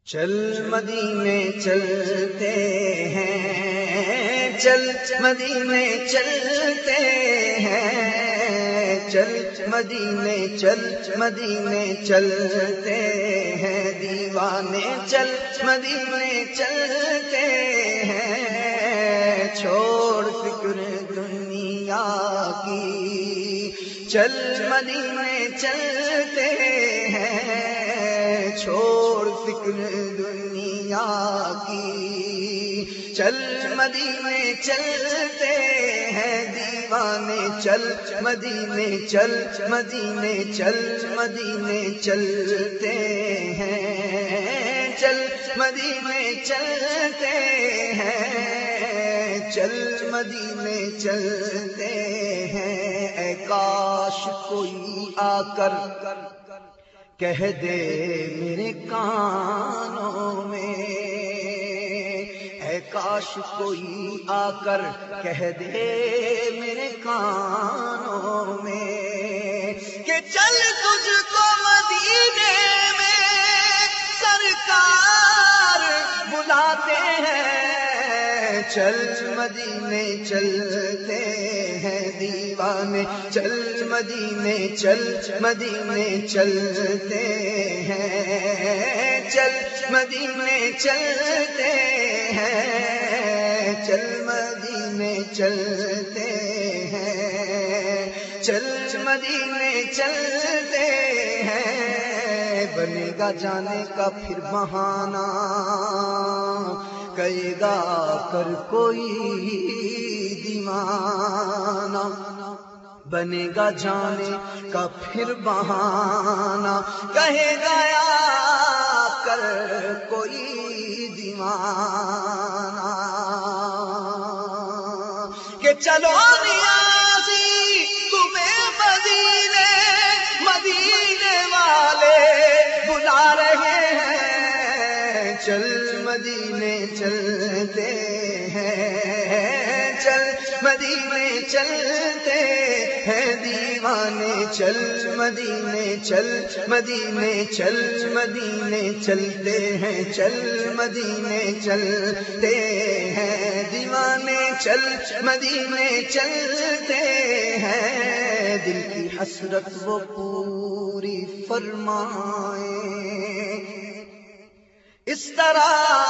چل مدینے چلتے ہیں، چل مدینے چلتے ہیں، چل مدینے چل مدینے چلتے ہیں، دیوانے چل مدینے چلتے ہیں، چھوڑ فکر دنیا کی، چل مدینے چلتے ہیں، چھوڑ فکر دنیا کی، چل مدینے چلتے ہیں، دیوانے چل مدینے چل مدینے چل مدینے چلتے ہیں، چل مدینے چلتے ہیں، چل مدینے چلتے ہیں، اے کاش کوئی آ کر کہہ دے میرے کانوں میں، اے کاش کوئی آ کر کہہ دے میرے کانوں میں کہ چل تجھ کو مدینے میں سرکار بلاتے ہیں، چل مدینے چلتے ہیں، دیوانے چل مدینے چل مدینے چلتے ہیں، چل مدینے چلتے ہیں، چل مدینے چلتے ہیں، چل مدینے چلتے ہیں، بنے گا جانے کا پھر بہانہ، کہے گا کر کوئی دیوانہ، بنے گا جانے کا پھر بہانہ، کہے گا کر کوئی دیوانہ، کہ چلو نیازی تمہیں مدینے مدینے والے بلا رہے ہیں، چل مدینے چلتے ہیں، چل مدینے چلتے ہیں، دیوانے چل مدینے چل مدینے چل مدینے چلتے ہیں، چل مدینے چلتے ہیں، دیوانے چل مدینے چلتے ہیں، دل کی حسرت وہ پوری فرمائیں، اس طرح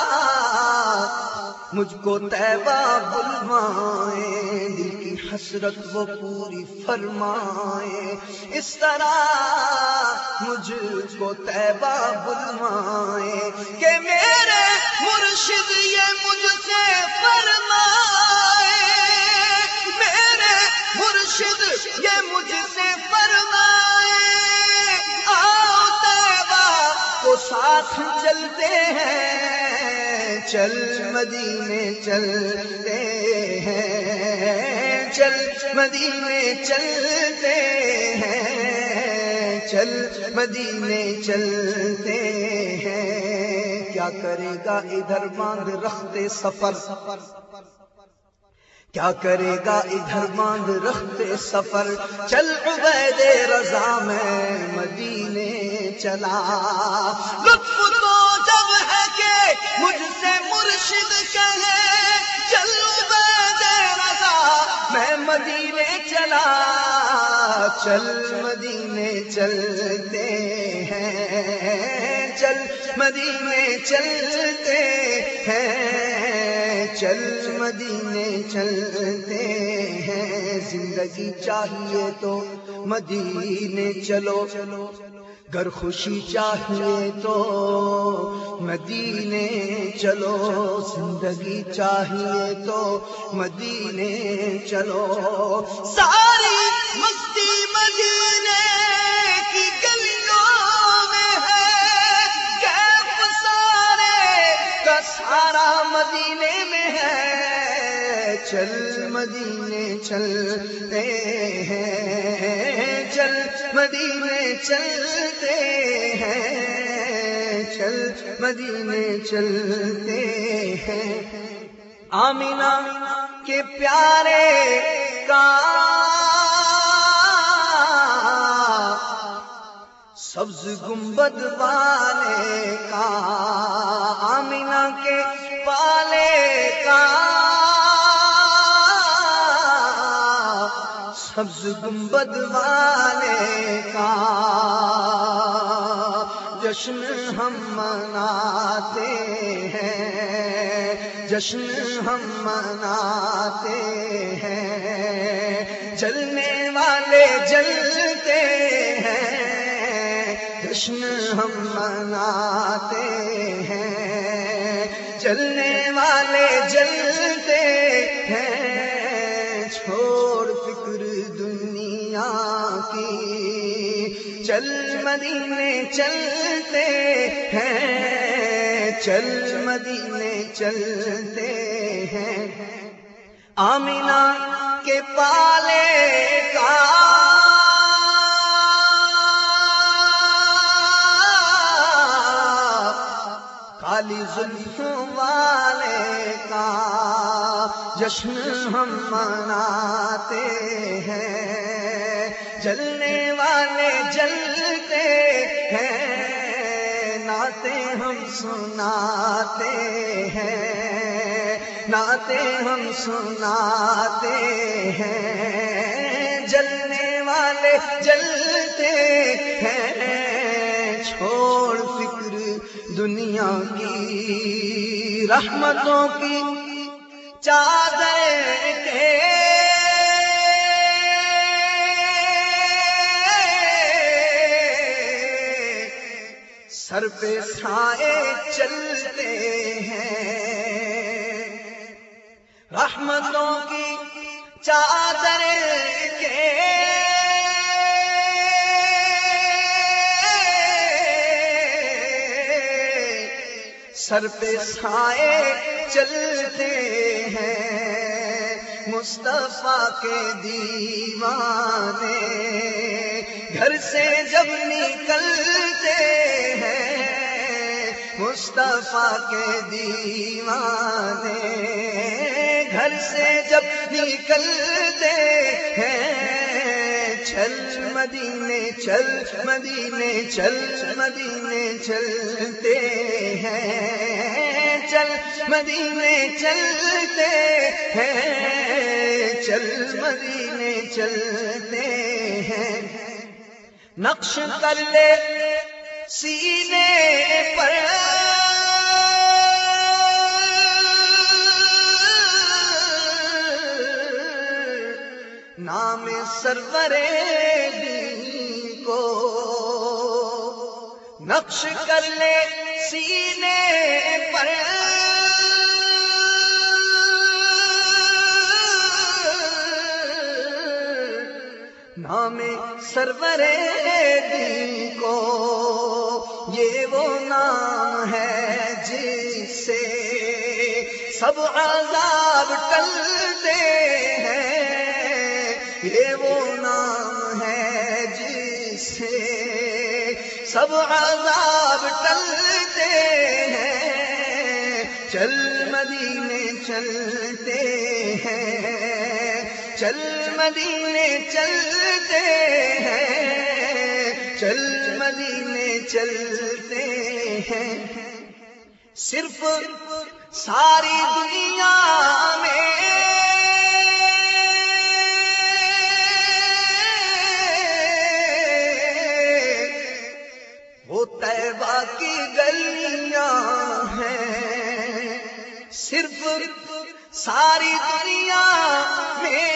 مجھ کو طیبہ بلوائیں، دل کی حسرت وہ پوری فرمائیں، اس طرح مجھ کو طیبہ بلوائیں، کہ میرے مرشد یہ مجھ سے فرمائے، میرے مرشد یہ مجھ سے فرمائے، آؤ طیبہ کو ساتھ چلتے ہیں، چل مدینے چلتے ہیں، چل مدینے چلتے ہیں، چل مدینے چلتے ہیں، کیا کرے گا ادھر باندھ رختے سفر، کیا کرے گا ادھر باندھ رختے سفر، چل عبید رضا میں مدینے چلا، لطف تو جب ہے کہ مجھ سے مرشد کہے، چل عبید رضا میں مدینے چلا، چل مدینے چلتے ہیں، چل مدینے چلتے ہیں، چل مدینے چلتے ہیں، زندگی چاہیے تو مدینے چلو، گر خوشی چاہیے تو مدینے چلو، زندگی چاہیے تو مدینے چلو، ساری مستی مدینے کی گلیوں میں ہے، کیف سارے کا سارا مدینے میں ہے، چل مدینے چلتے ہیں، چل مدینے چلتے ہیں، چل مدینے چلتے ہیں، آمینہ کے پیارے کا سبز گنبد والے کا سبز گنبد والے کا جشن ہم مناتے ہیں، جشن ہم مناتے ہیں، جلنے والے جلتے ہیں، جشن ہم مناتے ہیں، جلنے والے جلتے ہیں، چھوڑ فکر دنیا کی، چل مدینے چلتے ہیں، چل مدینے چلتے ہیں، آمینہ کے پالے کا کالی زلفوں والے کا جشن ہم مناتے ہیں، جلنے والے جلتے ہیں، نعتیں ہم سناتے ہیں، نعتیں ہم سناتے ہیں، جلنے والے جلتے ہیں، چھوڑ فکر دنیا کی، رحمتوں کی چادر کے سر پہ سائے چلتے ہیں، رحمتوں کی چادر کے سر پہ سائے چلتے ہیں، مصطفیٰ کے دیوانے گھر سے جب نکلتے ہیں، مصطفیٰ کے دیوانے گھر سے جب نکلتے ہیں، چل مدینے چل مدینے چل مدینے چلتے ہیں، چل مدینے چلتے ہیں، چل مدینے چلتے ہیں، نقش کر لے سینے پر نام سرور دین کو، نقش کر لے سینے پر نام سرور دین کو، یہ وہ نام ہے جس سے سب عذاب ٹلتے ہیں، یہ وہ نام ہے جس سے سب عذاب ٹلتے ہیں، چل مدینے چلتے ہیں، چل مدینے چلتے ہیں، چل مدینے چلتے ہیں، صرف ساری دنیا میں وہ طیبہ کی گلیاں ہیں، صرف ساری دنیا میں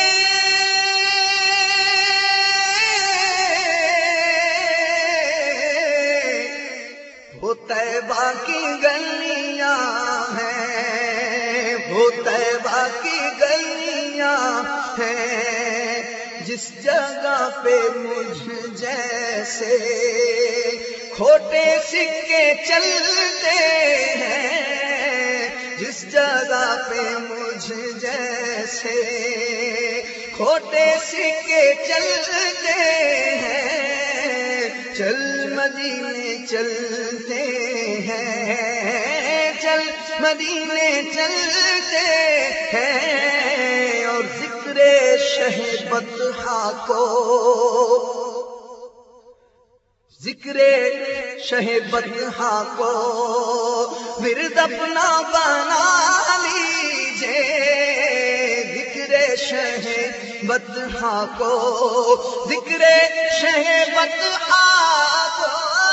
وہ طیبہ کی گلیاں ہیں، وہ طیبہ کی گلیاں ہیں، جس جگہ پہ مجھ جیسے کھوٹے سکے چلتے ہیں، جس جگہ پہ مجھ جیسے کھوٹے سکے چلتے ہیں، چل مدینے چلتے ہیں، چل مدینے چلتے ہیں، اور ذکر شہ بطحا کو، ذکر شہ بطحا کو ورد اپنا بنا لیجئے، ذکر شہ بطحا کو، ذکر شہ بطحا کو،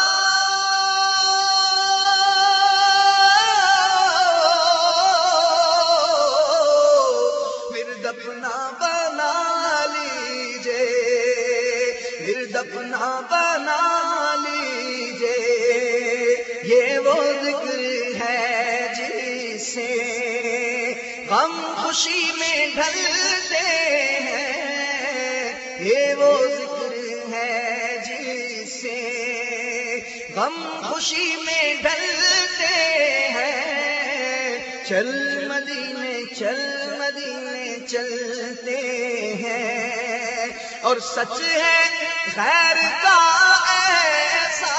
ورد اپنا بنا لیجے، ورد اپنا بنا لیجے، یہ وہ ذکر ہے جسے غم خوشی میں ڈھلتے ہیں، یہ وہ ذکر ہے جسے غم خوشی میں ڈھلتے ہیں، چل مدینے چل مدینے چلتے ہیں، اور سچ ہے غیر کا ایسا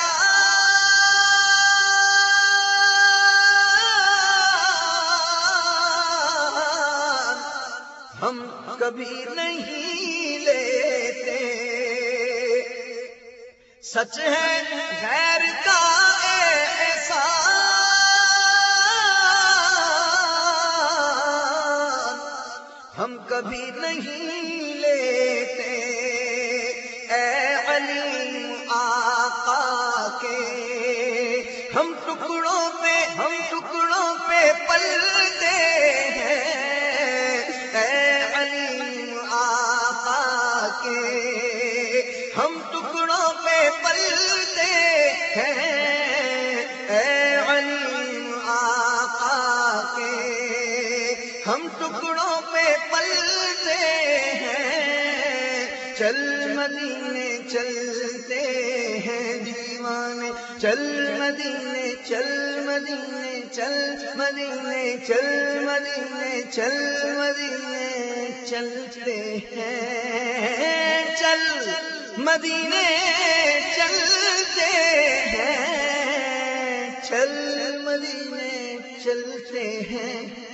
ہم کبھی نہیں لیتے، سچ ہے غیر کا احسان ہم کبھی نہیں لیتے، اے علیم آقا کے ہم ٹکڑوں پہ پلتے ہیں، ہم ٹکڑوں پہ پلتے ہیں، اے علیم آقا کے ہم ٹکڑوں پہ پلتے ہیں، چل مدینے چلتے ہیں دیوانے، چل مدینے چل مدینے چل مدینے چل مدینے چل مدینے چلتے ہیں، چل مدینے چلتے ہیں، چل مدینے چلتے ہیں۔